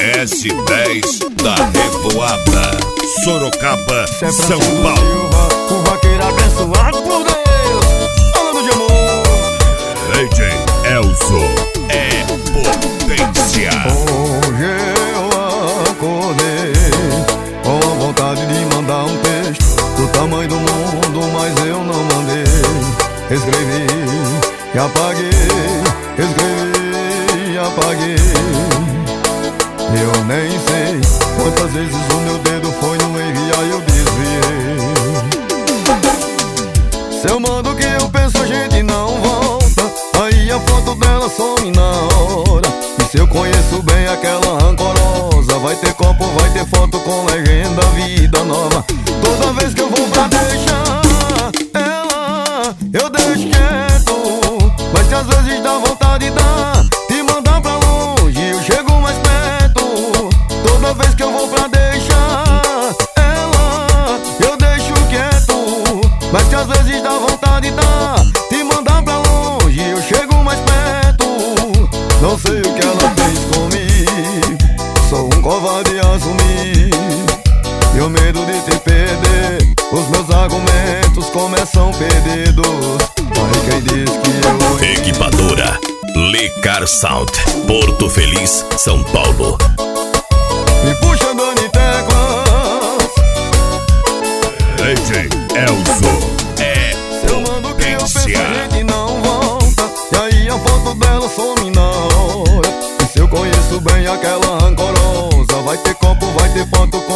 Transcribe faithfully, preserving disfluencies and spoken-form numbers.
S dez da Revoada, Sorocaba, São Paulo. O vaqueiro abençoado por Deus, falando de amor. D J Elzo é potência. Hoje eu acordei com vontade de mandar um texto do tamanho do mundo, mas eu não mandei. Escrevi e apaguei, escrevi e apaguei. Eu nem sei quantas vezes o meu dedo foi no enviar e eu desviei. Se eu mando o que eu penso, a gente não volta. Aí a foto dela some na hora. E se eu conheço bem aquela rancorosa, vai ter copo, vai ter foto com legenda vida nova. Toda vez que eu vou pra deixar ela, eu deixo quieto. Mas se às vezes dá vontade de dar, de mandar pra longe, eu chego mais perto. Toda vez que eu vou pra deixar ela, eu deixo quieto. Mas se às vezes dá vontade de dar, de mandar pra longe, eu chego mais perto. Não sei o que ela fez comigo, sou um covarde a assumir. E o medo de te perder, os meus argumentos começam perdidos. Mas quem diz que eu... Equipadora Lecar Sound, Porto Feliz, São Paulo. E puxa Dani Teclas, D J Elzo é eu mando o que eu penso, a potência. gente não volta. E aí a foto dela some na hora. E se eu conheço bem aquela rancorosa, vai ter copo, vai ter foto com